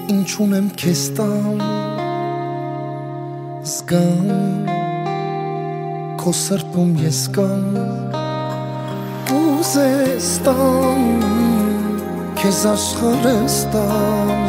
ինչ ունեմ քեզ տամ, զգամ քո սրտում ես կամ, ուզես տամ քեզ աշխարհս տամ,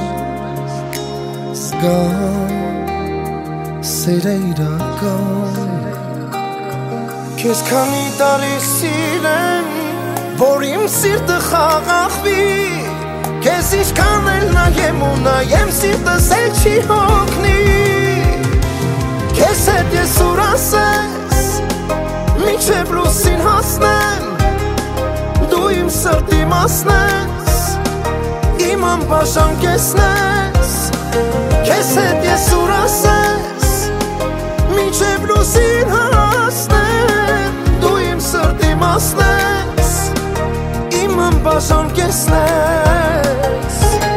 զգամ սերը իրական, քեզ քանի տարի սիրեմ, որ իմ սիրտը խաղաղվի, քեզ ինչքան էլ նայեմ ու նայեմ սիրտս էլ չի հոգնի, քեզ հետ ես ուր ասես, մինչև լուսին հասնեմ, դու իմ սրտի մասն ես, իմ անբաժան կեսն ես, քեզ հետ ես ուր ասես, մինչև լուսին հասնեմ, դու իմ սրտի մասն ես, իմ անբաժան կեսն ես,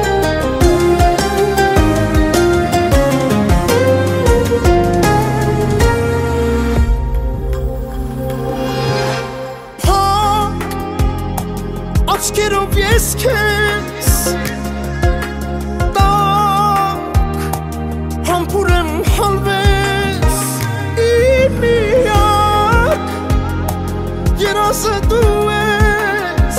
աչքերով ես քեզ տակ համբուր եմ հալվես իմ միակ երազը դու ես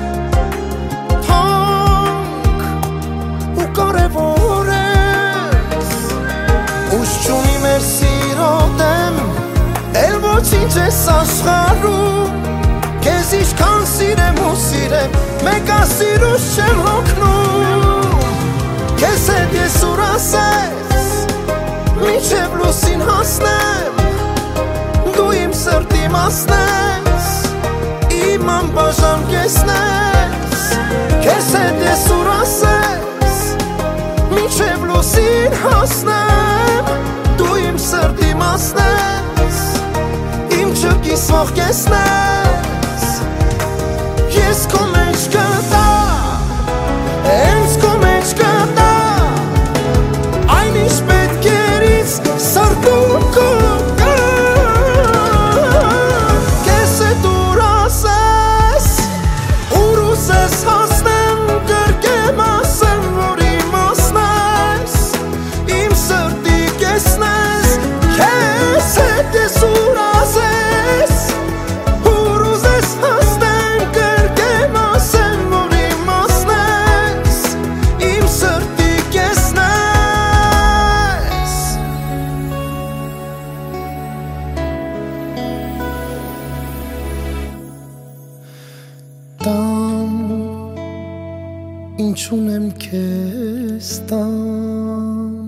թանկ ու կարևոր ես ուժ չունի մեր սիրո դեմ էլ ոչինչ ես աշխարհում քեզ ինչքան սիրեմ ու սիրեմ, մեկ ասիրուս չեմ հոգնում, քեզ հետ ես ուր ասես, մինչև լուսին հասնեմ, դու իմ սրտի մասն ես, իմ անբաժան կեսն ես, քեզ հետ ես ուր ասես, մինչև լուսին հասնեմ, դու իմ սրտի մասն ես, իմ չկիսվող կեսն ես, ես քո մեջ կտա, հենց քո մեջ կտա, այն ինչ պետք էր ինձ սրտում կա, քեզ հետ ուր ասես, ուր ուզես հասնեմ, կրկեմ ասեմ, որ իմասն ես, իմ սրտի կեսն ես, քեզ հետ ես ուր ասես, ուր ուզես հասնեմ, ինչ ունեմ քեզ տամ